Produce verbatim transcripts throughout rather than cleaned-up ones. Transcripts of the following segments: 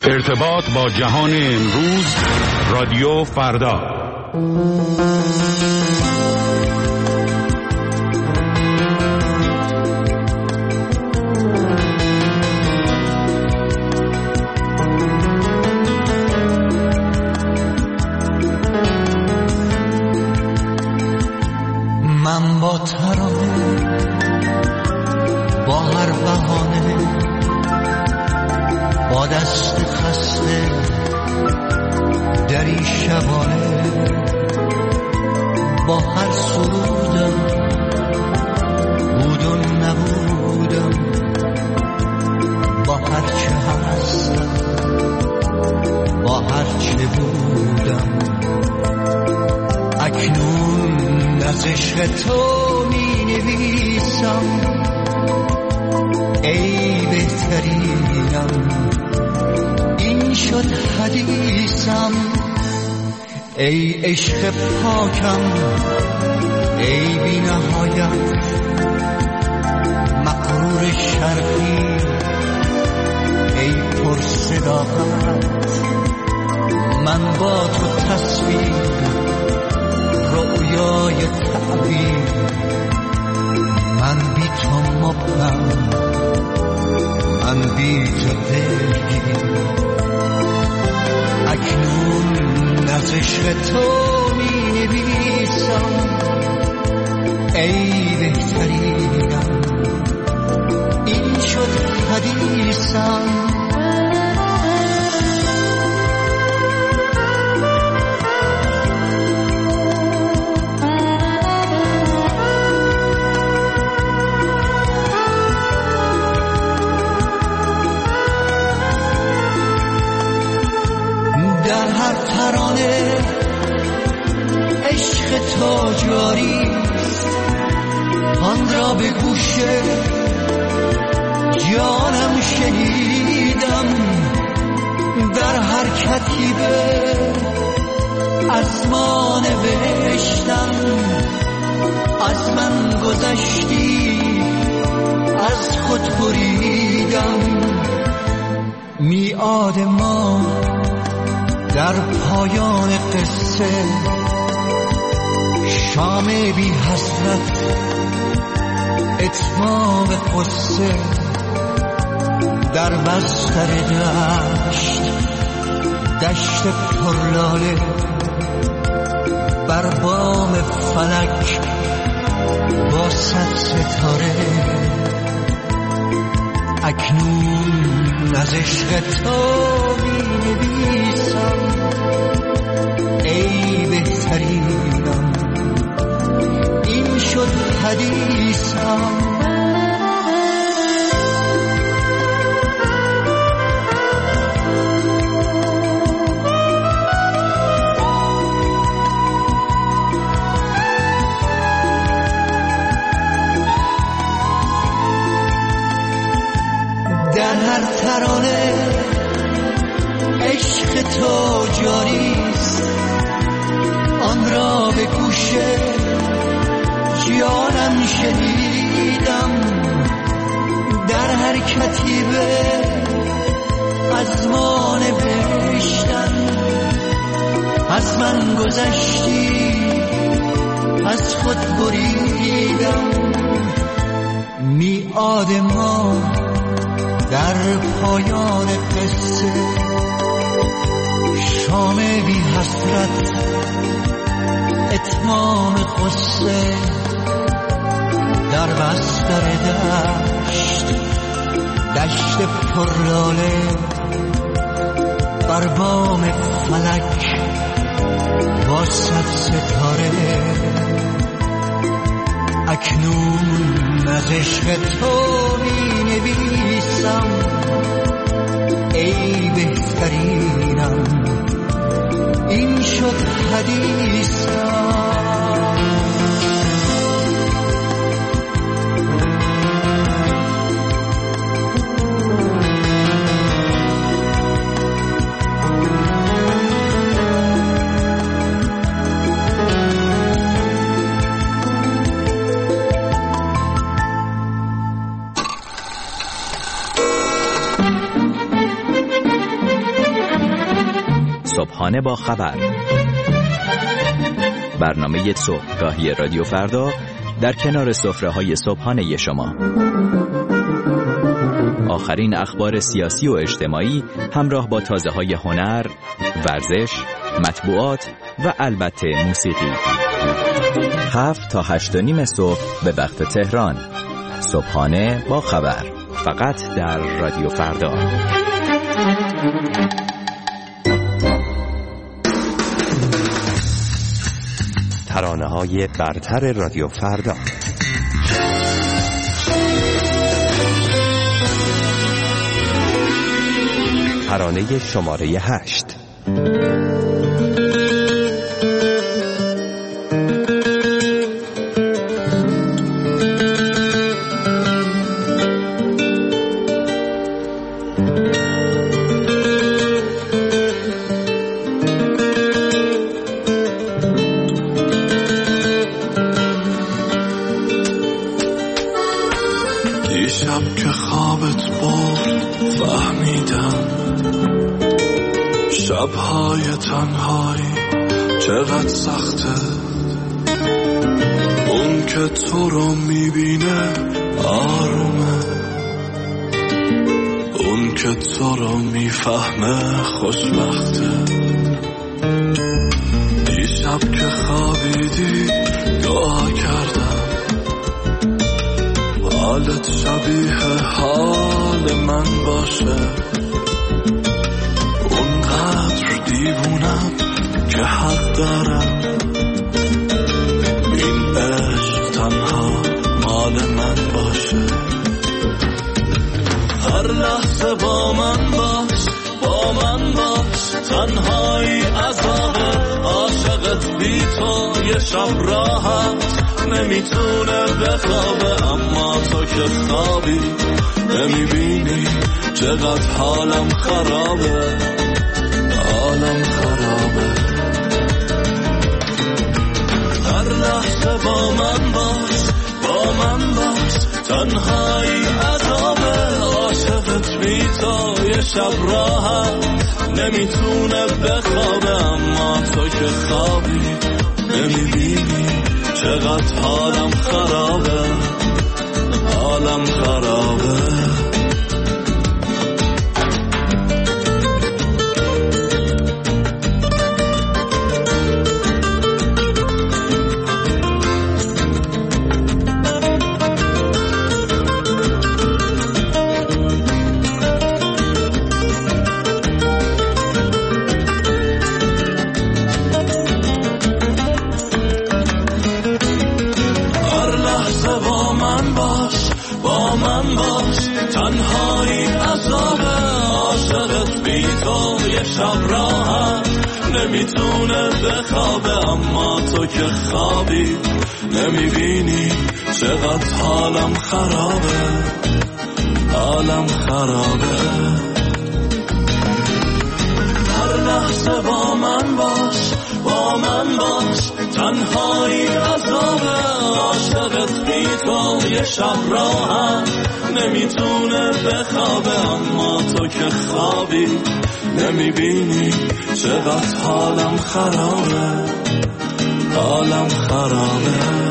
ارتباط با جهان امروز، رادیو فردا. من با ترانه، با هر بهانه، با دست خسته دری شبانه، با هر سرودم بود و نبودم، با هر چه هستم، با هر چه بودم، اکنون از عشق تو می نویسم ای بهترینم، این شد حدیثم ای عشق پاکم، ای بی نهایت مغرور شرقی، ای پر صداقت، من با تو تصویر رویای تعبیر، من بی تو مبهم، من بی تو دلگیر، اکنون از عشق تو می نویسم ای بهترینم، این شد حدیثم. در هر ترانه عشق تو جاریست، آن را به گوش جانم شنیدم، در هر کتیبه از ما نوشتم، از من گذشتی از خود بریدم، میعاد ما در پایان قصه، شام بی حسرت اتمام قصه، در بستر دشت دشت پرلاله، بر بام فلک با صد ستاره، اکنون از عشق تو می نویسم ای بهترینم، این شد حدیثم. در هر ترانه عشق تو جاریست، آن را به گوش جانم شنیدم، در هر کتیبه از ما نوشتن، از من گذشتی از خود بریدم، میعاد ما در پایان قصه، شام بی حسرت اتمام قصه، در بستر دشت دشت پرلاله، بر بام فلک با صد ستاره، اکنون از عشق تو می نویسم ای بهترینم، این شد حدیثم. صبحانه با خبر، برنامه صبحگاهی رادیو فردا در کنار سفره‌های صبحانه شما. آخرین اخبار سیاسی و اجتماعی همراه با تازه‌های هنر، ورزش، مطبوعات و البته موسیقی. هفت تا هشت و نیم صبح به وقت تهران. صبحانه با خبر، فقط در رادیو فردا. ترانه‌های برتر رادیو فردا. ترانه شماره هشت. دیشب که خوابت برد فهمیدم شب‌های تنهایی چقدر سخته. اون که تو رو میبینه آرومه، اون که تو رو میفهمه خوشبخته. دیشب که خوابیدی دعا کردم حالت شبیه حال من باشه. اونقدر دیوونم که حق دارم این عشق تنها مال من باشه. هر لحظه با من باش، با من باش، تنهایی عذابه. عاشقت بی تو یه شب راحت نمیتونه بخوابه، اما تو که خوابی نمیبینی چقدر حالم خرابه، حالم خرابه. هر لحظه با من باش، با من باش، تنهایی عذابه. عاشقت بی تو یه شب راحت نمیتونه بخوابه، اما تو که خوابی نمیبینی چقدر حالم خرابه، حالم خرابه. تنهایی عذابه. عاشقت بی تو یه شب راحت نمیتونه بخوابه، اما تو که خوابی نمیبینی چقدر حالم خرابه، حالم خرابه. هر لحظه با من باش، با من باش، تنهایی عذابه. عاشقت بی تو یه شب راحت نمیتونه بخوابه، اما تو که خوابی نمیبینی چقدر حالم خرابه، حالم خرابه.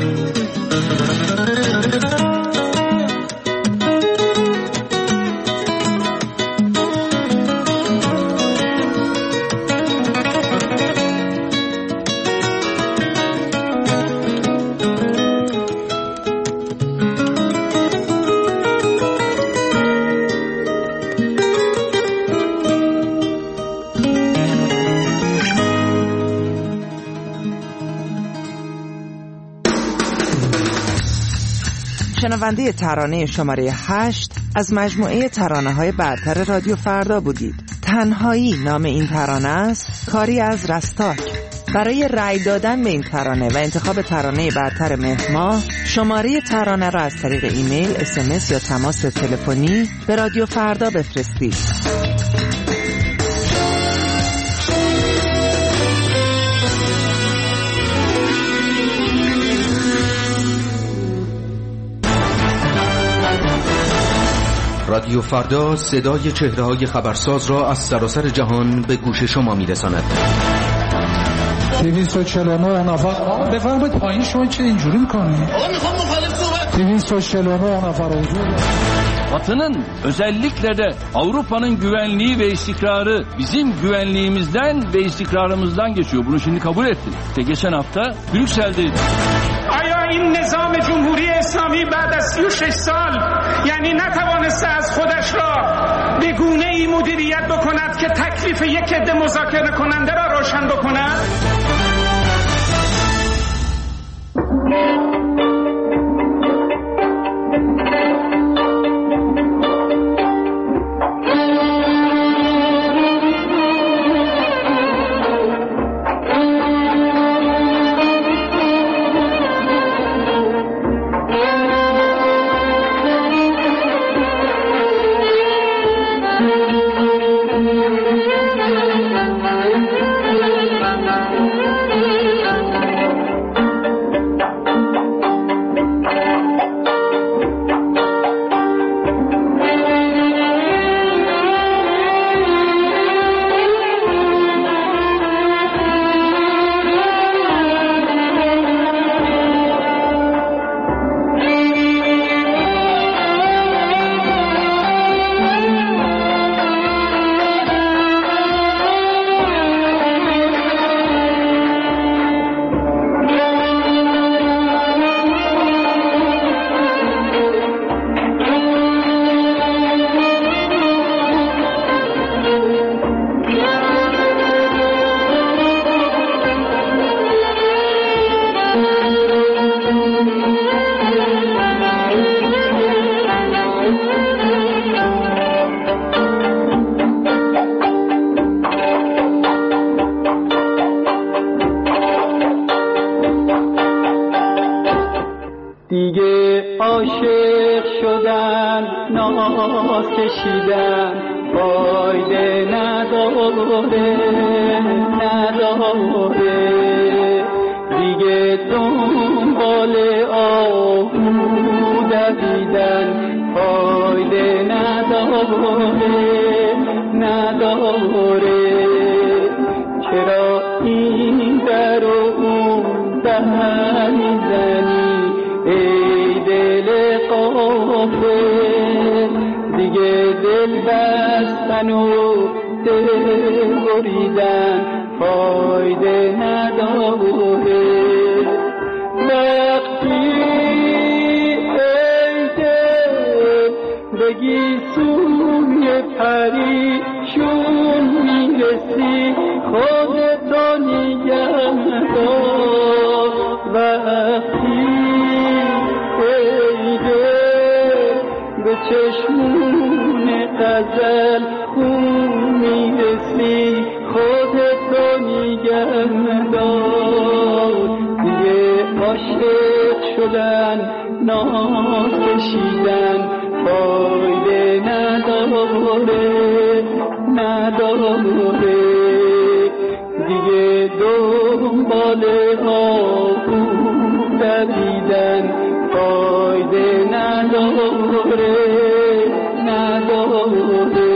شنونده ترانه شماره هشت از مجموعه ترانه‌های برتر رادیو فردا بودید. تنهایی نام این ترانه است، کاری از رستاک. برای رأی دادن به این ترانه و انتخاب ترانه برتر مهر ماه، شماره ترانه را از طریق ایمیل، اس ام اس یا تماس تلفنی به رادیو فردا بفرستید. رادیو فردا صدای چهره‌های خبرساز را از سراسر جهان به گوش شما می‌رساند. دویست و چهل و نه نفر بفرمایید پایین. شما چه اینجوری می‌کنید؟ آقا میخوام مخالف صحبت. دویست و چهل و نه nefər huzur. Batı'nın özellikle de Avrupa'nın güvenliği ve istikrarı bizim güvenliğimizden ve istikrarımızdan geçiyor. Bunu şimdi kabul ettik. İşte geçen hafta Brüksel'deydi. آیا این نظام جمهوری اسلامی بعد از سی و شش سال یعنی نتوانسته از خودش را به گونه‌ای مدیریت بکند که تکلیف یک عده مذاکره کننده را روشن بکند؟ دیگه عاشق شدن ناز کشیدن فایده نداره نداره دیگه دنبال آهو دویدن فایده نداره نداره چرا این در و اون در میزنی ای دل غافل دیگه دل بستن و دل بریدن فایده نداره وقتی ای دل بگی سوی پریشون میرسی خودتو نگه دار وقتی به چشمون غزل خون میرسی خودتو نگه دار دیگه عاشق شدن ناز کشیدن فایده نداره نداره دیگه دنبال آهو دویدن فایده نداره نداره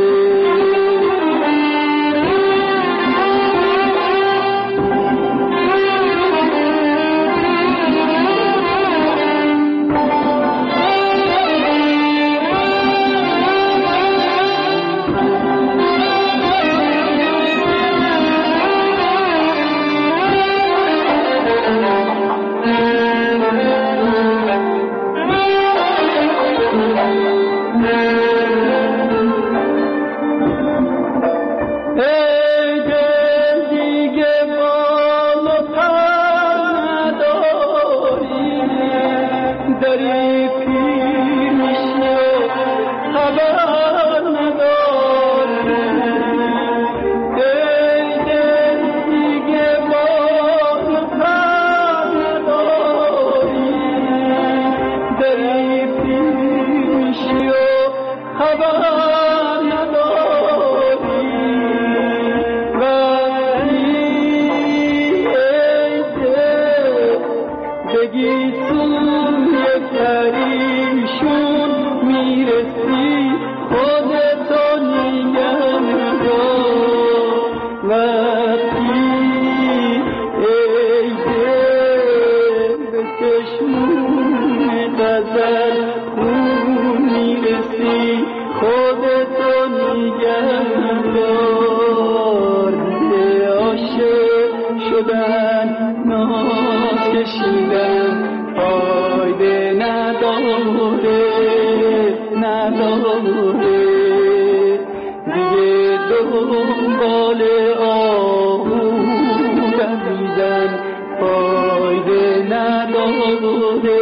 دنبال آهو دویدن فایده نداره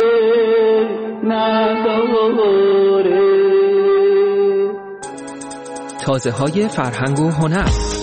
نداره. تازه های فرهنگ و هنر.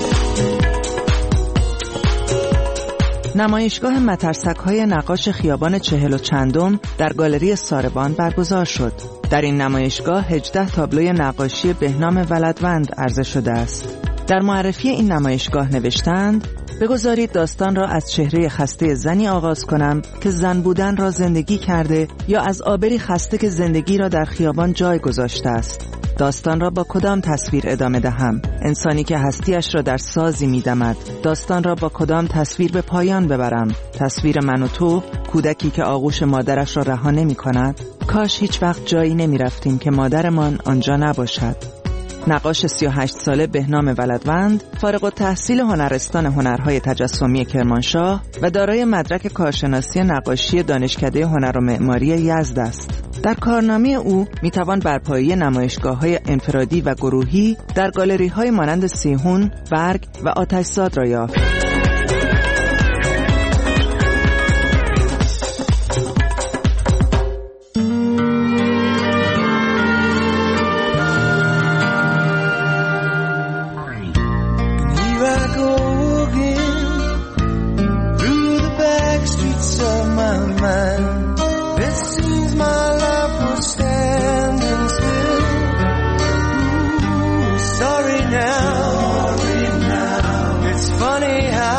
نمایشگاه مترسک‌های نقاش خیابان چهل و چندم در گالری ساربان برگزار شد. در این نمایشگاه هجده تابلوی نقاشی بهنام ولدوند عرضه شده است. در معرفی این نمایشگاه نوشتند: بگذارید داستان را از چهره خسته زنی آغاز کنم که زن بودن را زندگی کرده یا از آبری خسته که زندگی را در خیابان جای گذاشته است. داستان را با کدام تصویر ادامه دهم؟ انسانی که هستیش را در سازی می‌دمد. داستان را با کدام تصویر به پایان ببرم؟ تصویر من و تو، کودکی که آغوش مادرش را رها نمی‌کند؟ کاش هیچ وقت جایی نمی‌رفتیم که مادرمان آنجا نباشد. نقاش سی و هشت ساله بهنام ولدوند فارغ التحصیل هنرستان هنرهای تجسمی کرمانشاه و دارای مدرک کارشناسی نقاشی دانشکده هنر و معماری یزد است. در کارنامه او میتوان برپایی نمایشگاه‌های انفرادی و گروهی در گالری‌های مانند سیهون، برگ و آتش‌زاد را یافت. Funny how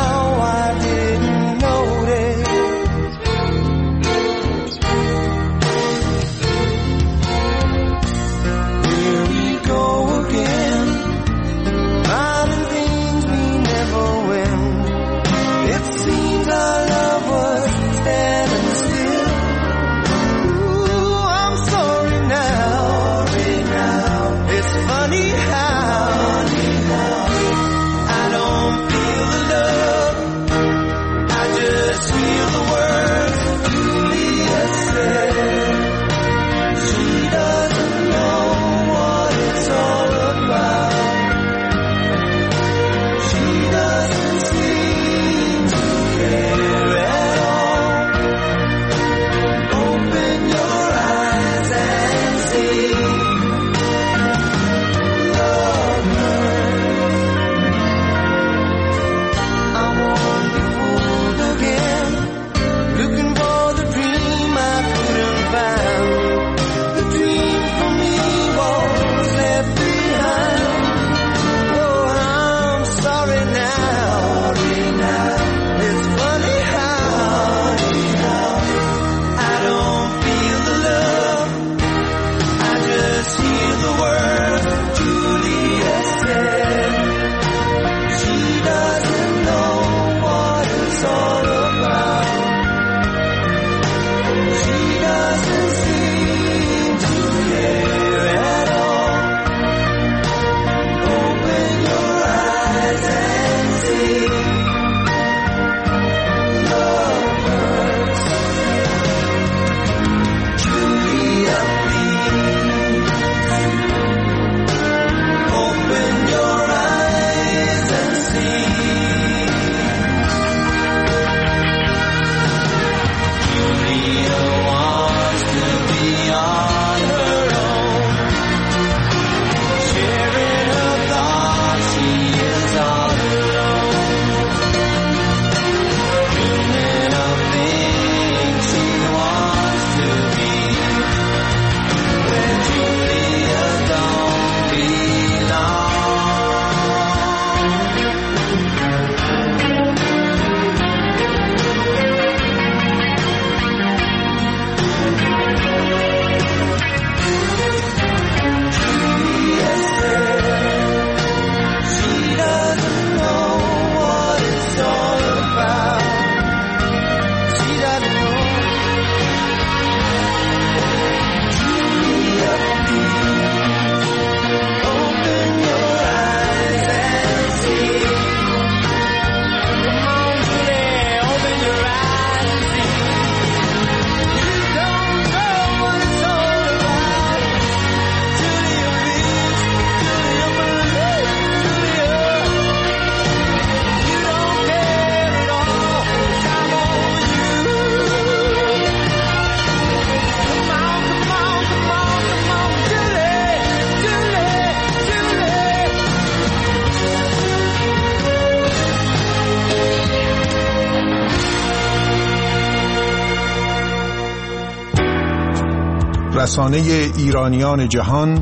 رسانه ایرانیان جهان،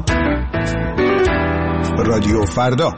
رادیو فردا.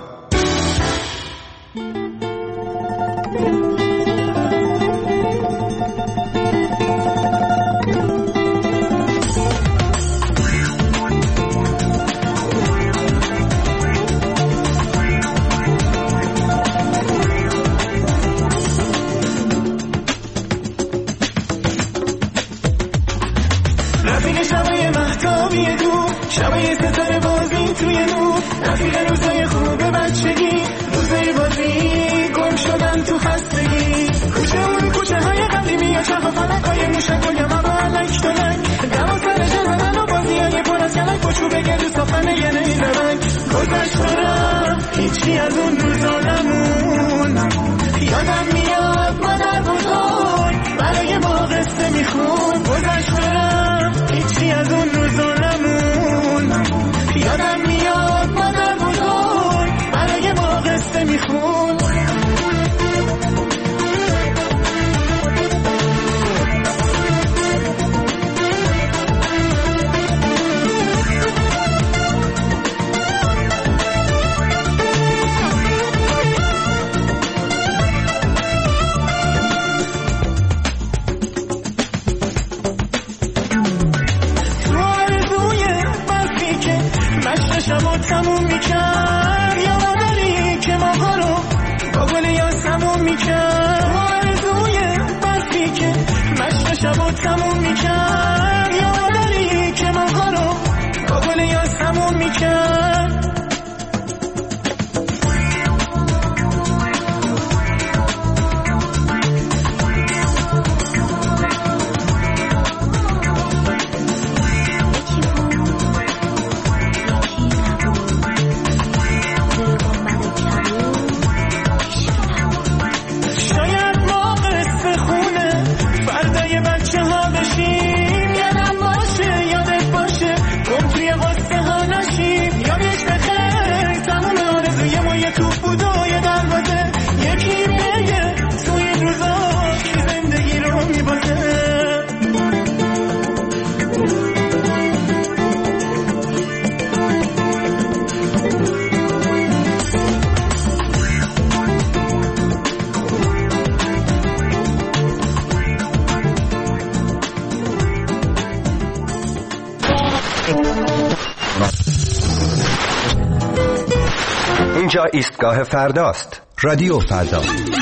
اینجا ایستگاه فرداست. رادیو فردا.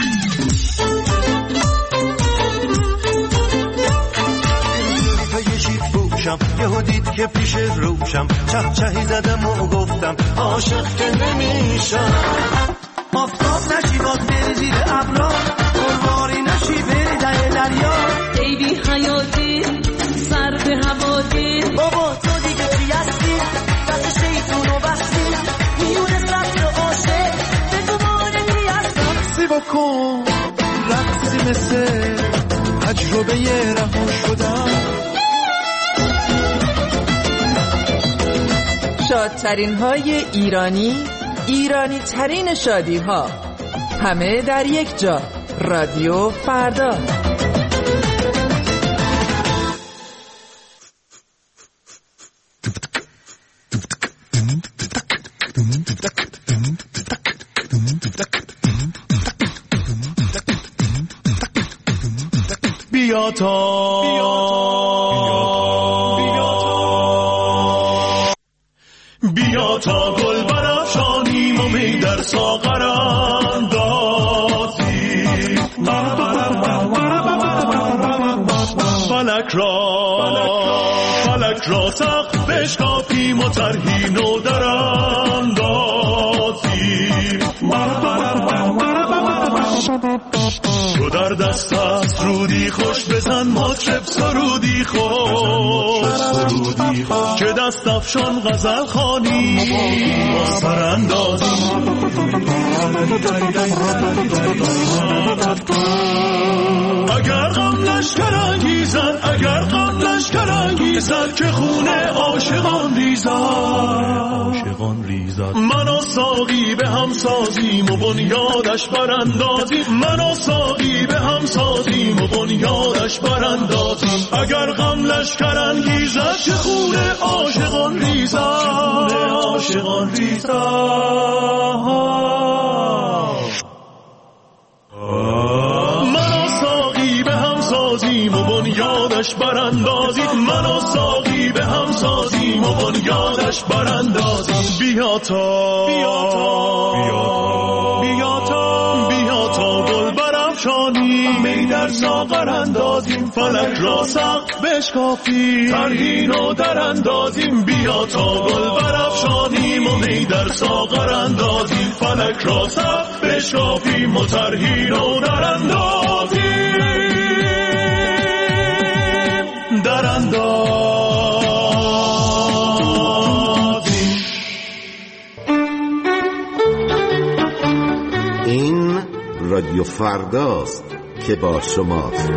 یهو دید که پیش روشم چه چهی زدم و گفتم عاشق که نمیشم. آفتاب نشی باز بری زیر ابرا، قرواری نشی بری ته دریا. ای بی حیاتی سر به هوادی، بابا تو دیگه چی هستی؟ دست شیطون و بستی میونه سبت عاشق به تو مانگی هستم. سی بکن رقصی مثل تجربه یه رها شدم. شادترین های ایرانی، ایرانی ترین شادی ها، همه در یک جا. رادیو فردا. بیا تا بیا تا گل برافشانیم و می در ساغر اندازیم. فلک را فلک را سقف بشکافیم و طرحی نو در اندازیم. تو در دست است رودی خوش بزن مطرب سرودی خوش که دست افشان غزل خوانی با سر اندازی. اگر غم لشکر انگیزد اگر غم لشکر انگیزد که خونه عاشقان ریزد عاشقان ریزد. من و ساقی به هم سازیم و بنیادش براندازیم. من و ساقی به هم سازیم و بنیادش براندازیم. اگر غم لشکر انگیزد چه خون عاشقان ریزد، عاشقان ریزد. من و ساقی به هم سازیم و بنیادش براندازیم. من و ساقی به هم سازیم و بنیادش براندازیم. بیا تا بیا تا بیا تا بیا تا گل برافشانیم، می در ساغر اندازیم. فلک را سقف بشکافیم، ترهین و در اندازیم. بیا تا گل برافشانیم و می در ساغر اندازیم. فلک را سقف بشکافیم و ترهین و در اندازیم. در اندازیم. این رادیو فرداست که با شماست.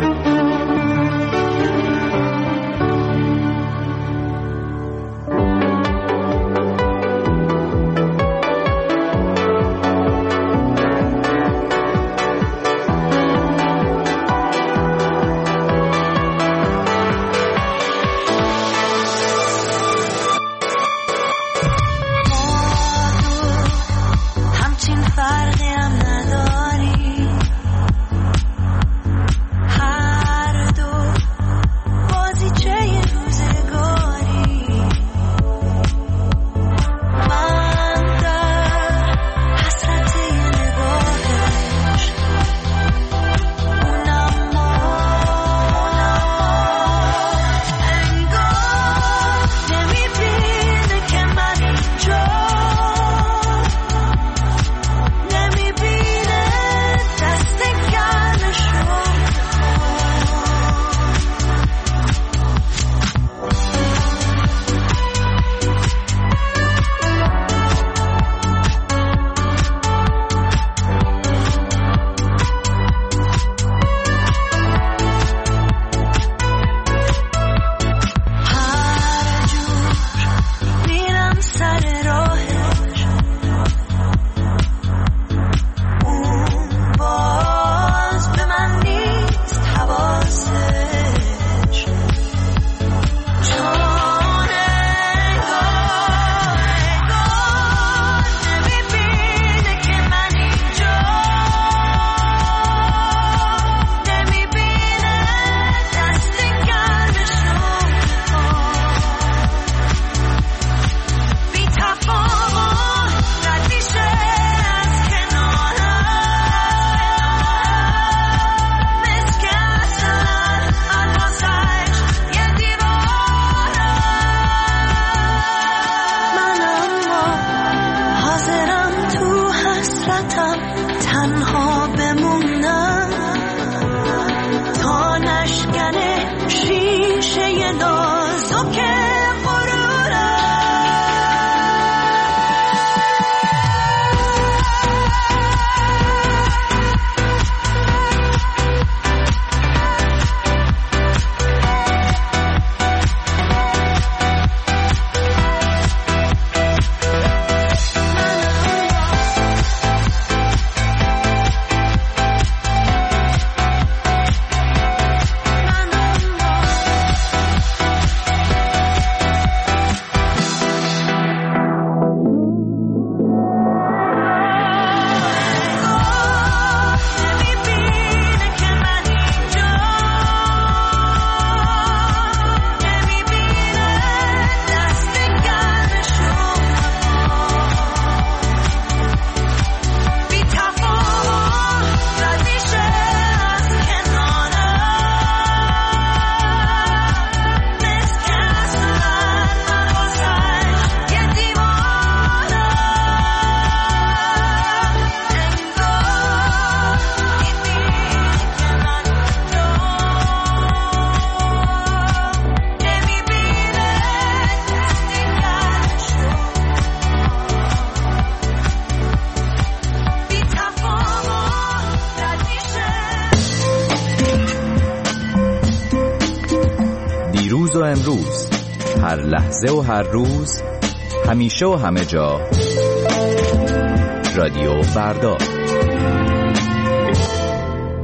و امروز، هر لحظه و هر روز، همیشه و همه جا، رادیو فردا.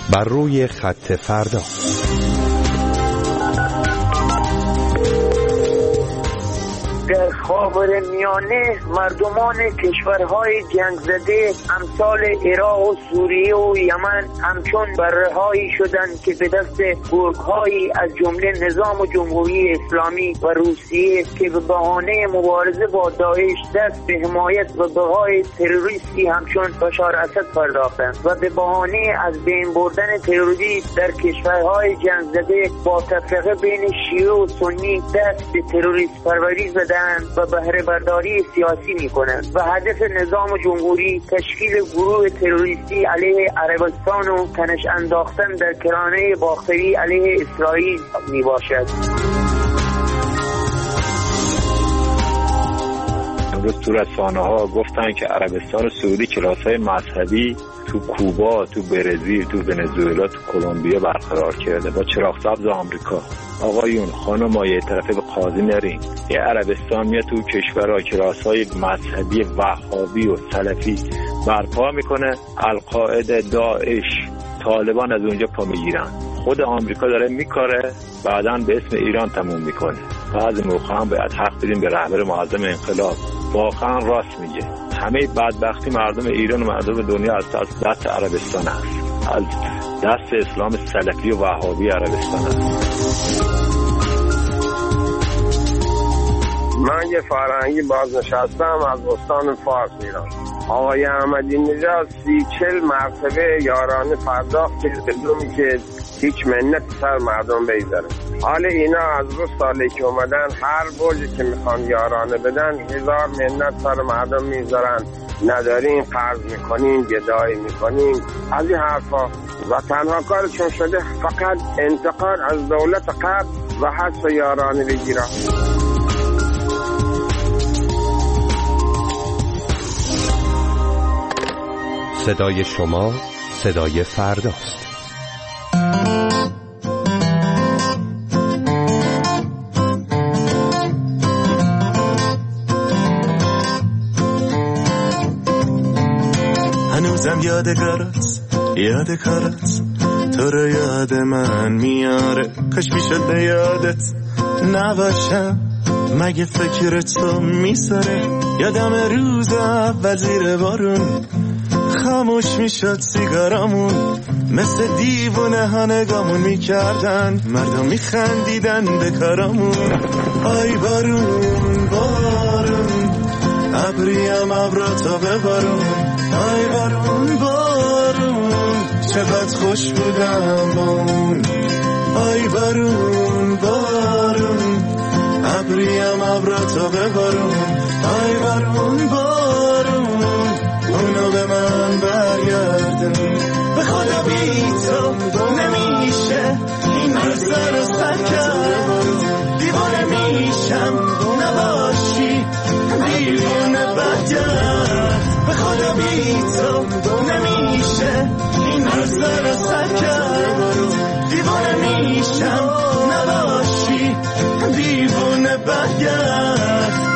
بر روی خط فردا. در خاورمیانه مردمان کشورهای جنگ زده امثال عراق و سوریه و یمن همچون برهایی شدند که به دست گرگ‌هایی از جمله نظام جمهوری اسلامی و روسیه که به بهانه مبارزه با داعش دست به حمایت و بقای تروریستی همچون بشار اسد پرداختند و به بهانه از بین بردن تروریسم در کشورهای جنگ زده با تفرقه بین شیعه و سنی دست به تروریست پروری زدند و بهره برداری سیاسی می کنند و هدف نظام جمهوری تشکیل گروه تروریستی علیه عربستان و تنش انداختن در کرانه باختری علیه اسرائیل می باشد. امروز تو رسانه ها گفتن که عربستان سعودی کلاس‌های مذهبی تو کوبا، تو برزیل، تو ونزوئلا، تو کلمبیا برقرار کرده با چراغ سبز آمریکا. آقایون خانم‌ها یه طرفه به قاضی نرین. یه عربستان میاد تو کشورها کلاس‌های مذهبی وهابی و سلفی برپا میکنه، القاعده، داعش، طالبان از اونجا پا میگیرن. خود آمریکا داره میکاره، بعداً به اسم ایران تموم میکنه. بعضی موقع هم باید حق بدیم به رهبر معظم انقلاب. واقعا راست میگه. همه بدبختی مردم ایران و مردم دنیا از دست عربستان است، از دست اسلام سلفی و وهابی عربستان است. من یه فرهنگی بازنشستم از استان فارس ایران. آقای احمدی نژاد سی چل مرتبه یارانه پرداخت بدون که هیچ منت سر مردم بگذاره. حالا اینا از روز سالی که اومدن هر برجی که میخوان یارانه بدن هزار منت سر مردم میذارن، نداریم، قرض میکنیم، گدایی میکنیم، از این حرفا. و تنها کارشون شده فقط انتقاد از دولت قبل و حذف یارانه بگیرن. صدای شما صدای فرداست. هنوزم یادگارت یادگارت تو رو یاد من میاره، کاش میشد به یادت نباشم، مگه فکر تو میساره. یادم روز اول زیر بارون خاموش میشد سیگارامون، مثل دیوونه ها نگامون میکردن، مردم میخندیدن به کارامون. آی بارون بارون ابریم ابراتا ببارون، آی بارون بارون چقدر خوش بودم با اون. آی بارون بارون ابریم ابراتا ببارون، آی بارون بارون اونو به من برگردن. به خدا بی تو نمیشه این روزا رو سر کرد، دیوانه میشم نباشی دیوانه بدگرد. به خدا بی تو نمیشه این روزا رو سر کرد، دیوانه میشم نباشی دیوانه بدگرد.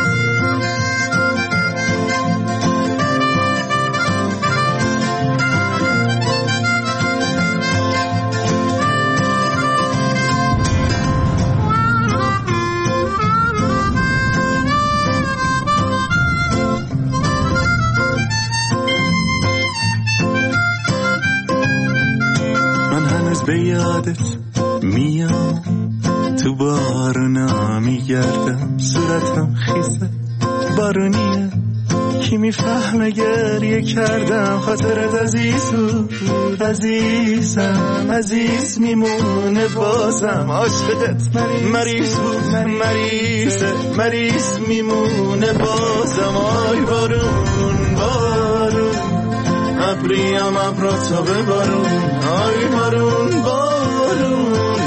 به یادت میام، تو بارونا میگردم، صورتم خیسه بارونیه، کی میفهمه گریه کردم، خاطرت عزیز بود عزیزم، عزیز میمونه بازم، عاشقت مریض بود مریضه، مریض میمونه بازم. آی بارون بارون ابریم ابراتا ببارون، آی بارون بارون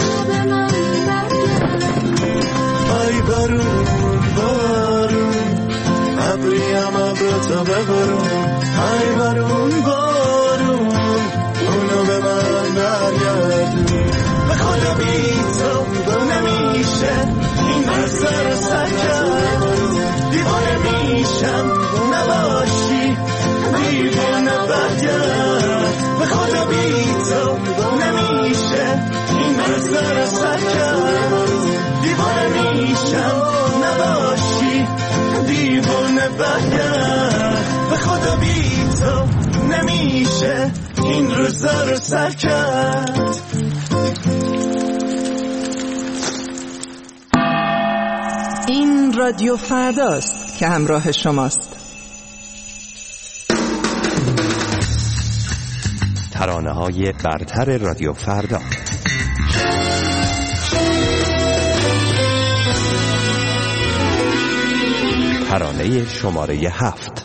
آی بارون بارون ابریم ابراتا ببارون، آی بارون بارون اونو به من برگردون. به خدا بی تو نمیشه این روزا رو سر کرد، دیوانه میشم نباشی دیوانه برگرد. به خدا بی به زر سر کرد. این رادیو فرداست که همراه شماست. ترانه های برتر رادیو فردا. ترانه شماره هفت.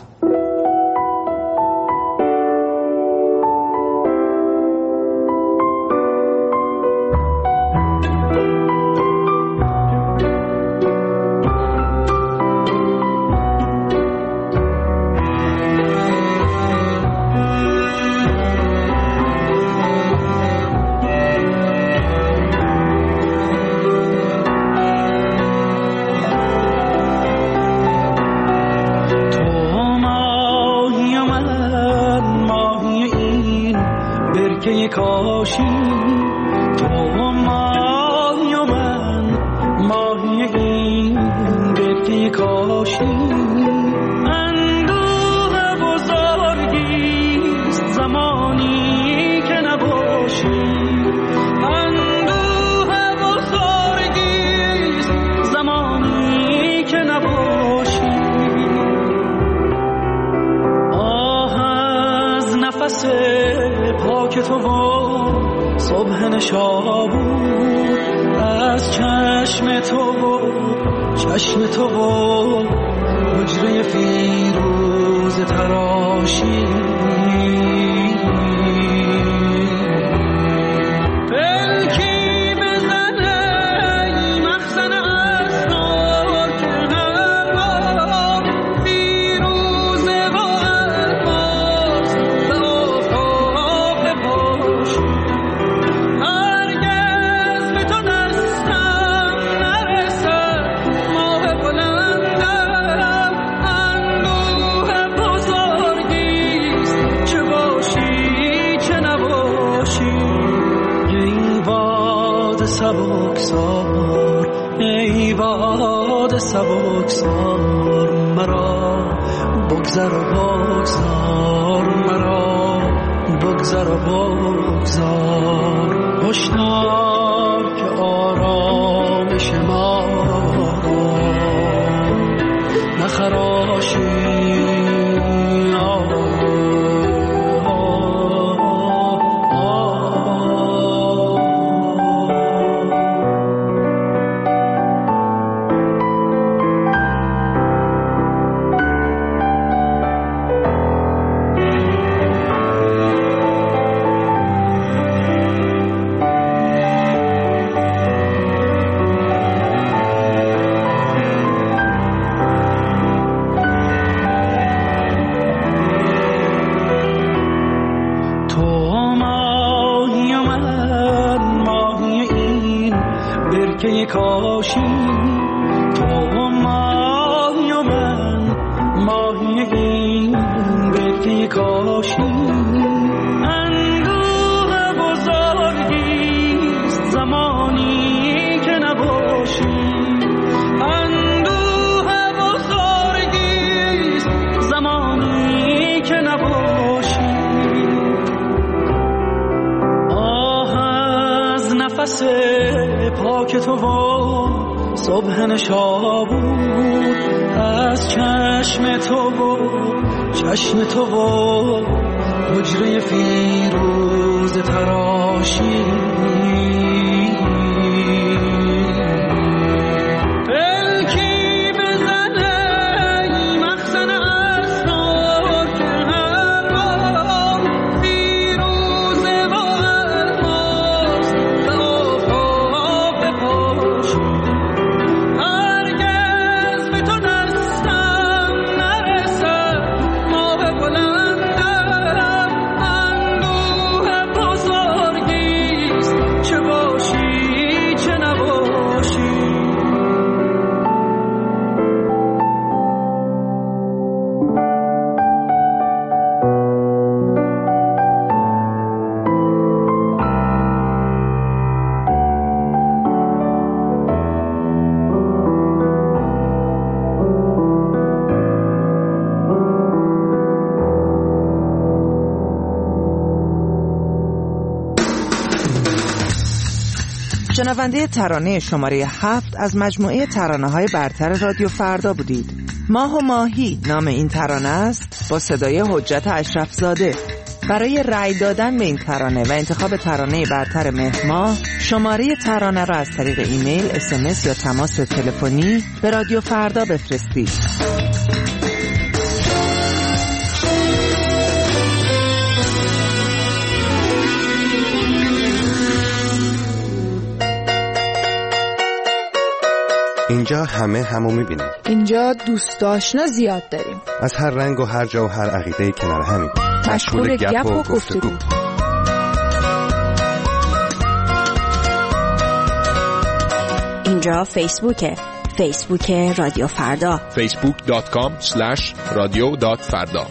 چه باشی چه نباشی شنونده ترانه شماره هفت از مجموعه ترانه‌های برتر رادیو فردا بودید. ماه و ماهی نام این ترانه است با صدای حجت اشرفزاده. برای رأی دادن به این ترانه و انتخاب ترانه برتر مهر ماه شماره ترانه را از طریق ایمیل، اس ام اس یا تماس تلفنی به رادیو فردا بفرستید. اینجا همه همو میبینیم. اینجا دوست آشنا زیاد داریم. از هر رنگ و هر جا و هر عقیده کنار همیم. مشغول گپ و گفتگو. اینجا فیسبوکه. فیسبوک رادیو فردا. فیسبوک دات کام اسلش رادیو دات فردا.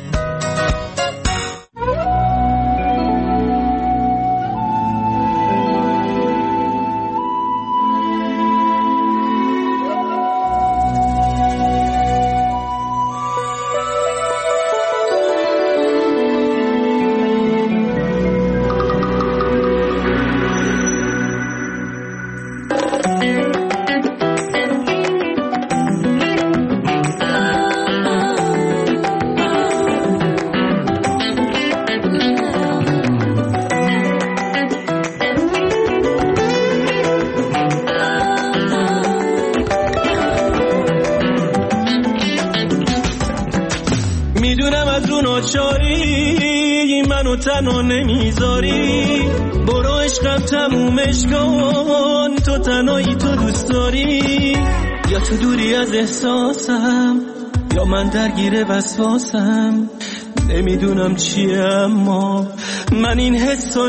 تنها نمیذاری برو عشقم تمومش کن تو تنهایی تو دوست داری یا تو دوری از احساسم یا من درگیر وسواسم نمیدونم چیه اما من این حسو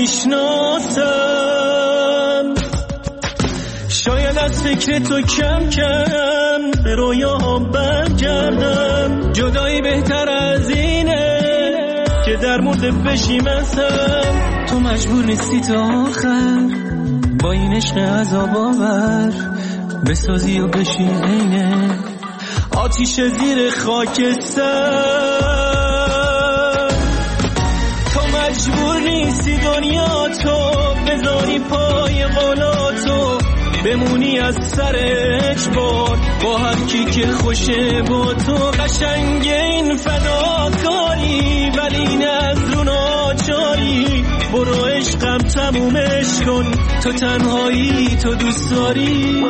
نمیشناسم شاید از فکر تو کم کم به رویاهم برگردم جدایی بهتر از اینه که در مورد بشیمتم تو مجبور نیستی تا آخر با این عشق عذاب آور بسازی و بشی عینه آتیش زیر خاکستر تو مجبور نیستی دنیا تو بذاری پای قولاتو بمونی از سر اجبار با هر کی که خوشه با تو قشنگ این فداکاری ولی نه از رو ناچاری برو عشقم تمومش کن تو تنهایی تو دوست داری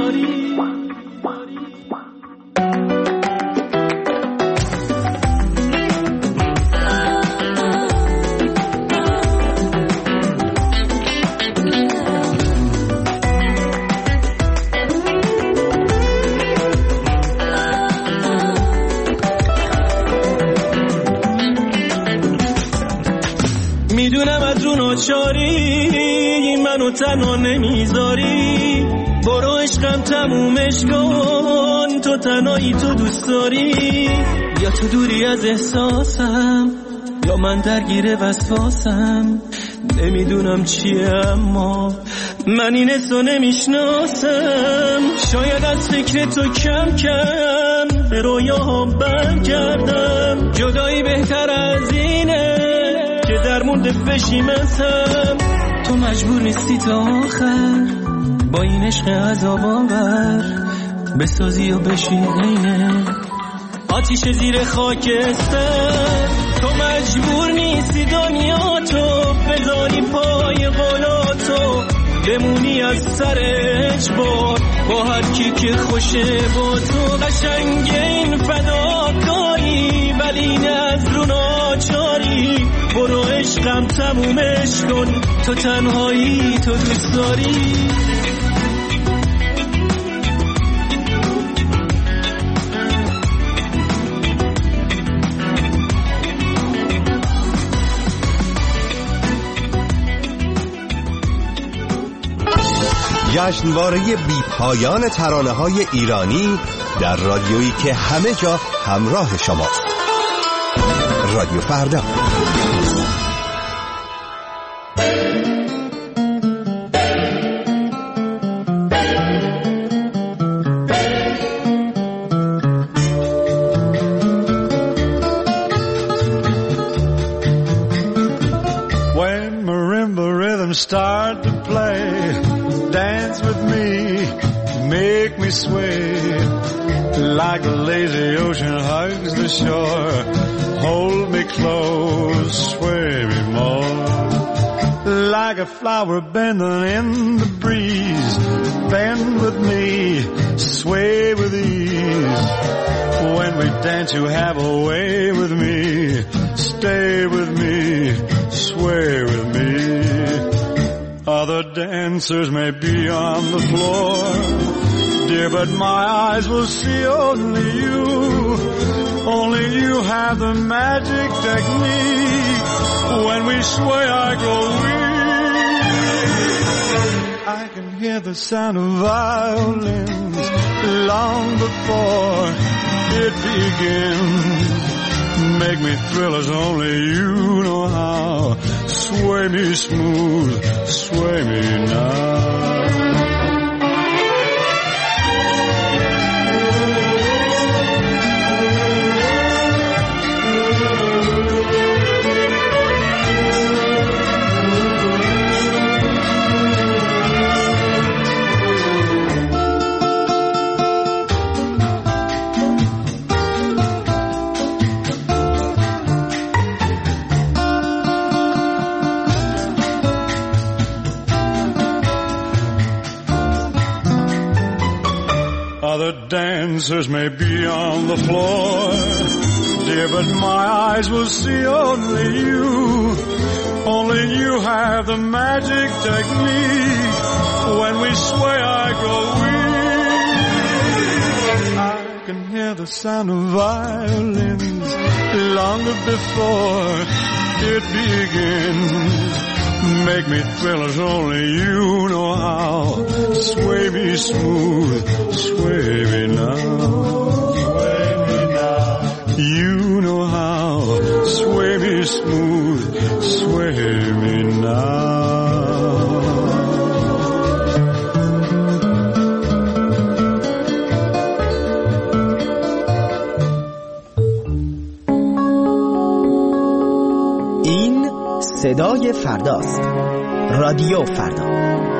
چاری منو تنها نمیذاری برو عشقم تمومش کن تو تنهایی تو دوست داری یا تو دوری از احساسم یا من درگیر وسواسم نمیدونم چیه اما من این حسو نمیشناسم شاید از فکر تو کم کم به رویاهم برگردم جدایی بهتر از اینه که در مورد بشیمتم تو مجبور نیستی تا آخر با این عشق عذاب آور بسازی و بشی عینه آتیش زیر خاکستر تو مجبور نیستی دنیا تو بذاری پای قولاتو بمونی از سر اجبار با هر کی که خوشه با تو قشنگ این فداکاری ولی نه از رو ناچاری برو عشقم تمومش کن تو تنهایی تو دوست داری جشنواره بی پایان ترانه‌های ایرانی در رادیویی که همه جا همراه شماست. رادیو فردا. When marimba rhythms start to play, dance with me, make me sway, like the lazy ocean hugs the shore. Hold me close, sway me more, like a flower bending in the breeze. Bend with me, sway with ease. When we dance you have a way with me. Stay with me, sway with me. Other dancers may be on the floor, dear, but my eyes will see only you. Only you have the magic technique. When we sway I grow weak. I can hear the sound of violins long before it begins. Make me thrill as only you know how. Sway me smooth, sway me now. Other dancers may be on the floor, dear, but my eyes will see only you. Only you have the magic technique. When we sway I grow weak. I can hear the sound of violins longer before it begins. Make me thrill as only you know how. Sway me smooth, sway me now. Sway me now. You know how. Sway me smooth, sway me now. این صدای فرداست. رادیو فردا.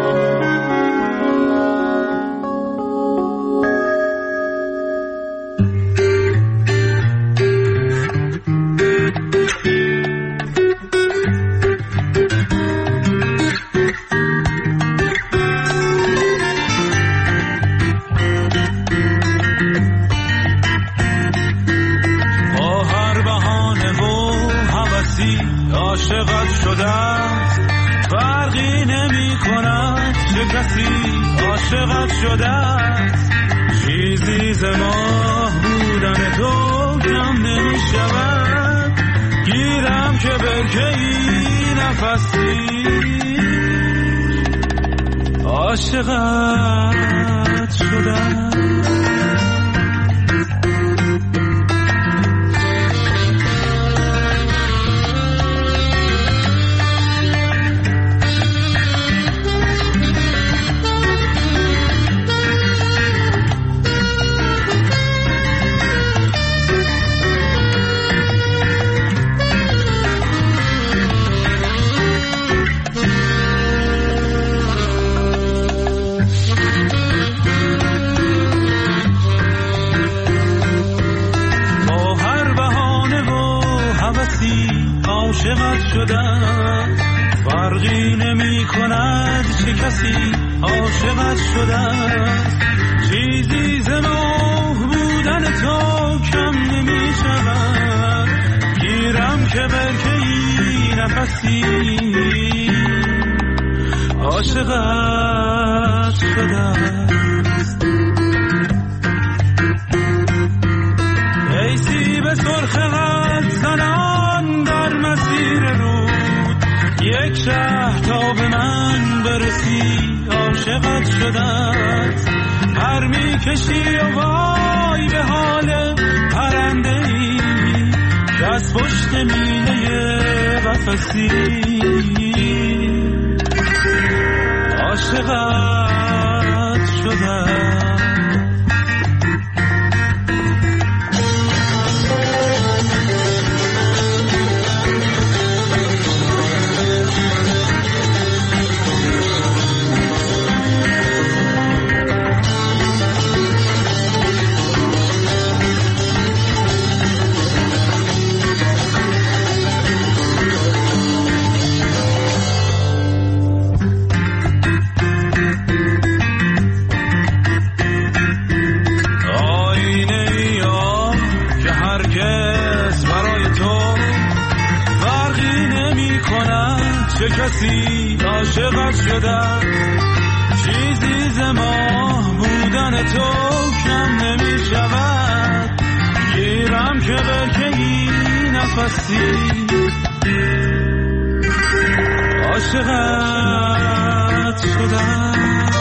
عاشقت شدم عاشقت شدم فرقی نمی کند چه کسی عاشقت شدم چیزی ز ماه بودن تو کم نمی شود گیرم که برکه‌ای نفسی عاشقت شدم ای سیب سرخ قد زنان در مسیر رود یک شهر تا به من برسی عاشقت شدت پر می کشی و وای به حال پرنده ای که از پشت میله قفسی عاشقت شدت که کسی عاشقت شده، چیزی ز ماه بودن تو کم نمی شود. گیرم که برکهی نفسی عاشقت شدم.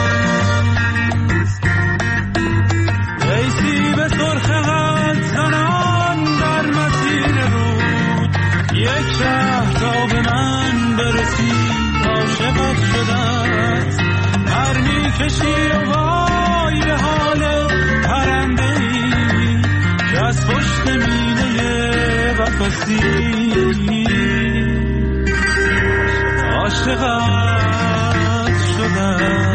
ایسی به سرخ قد زنان در مسیر رود، یک شهر تا به من برسی عاشقت شدم. مرمی کشی و وای به حال پرنده ای که از پشت مینه قفسی عاشقت شدم.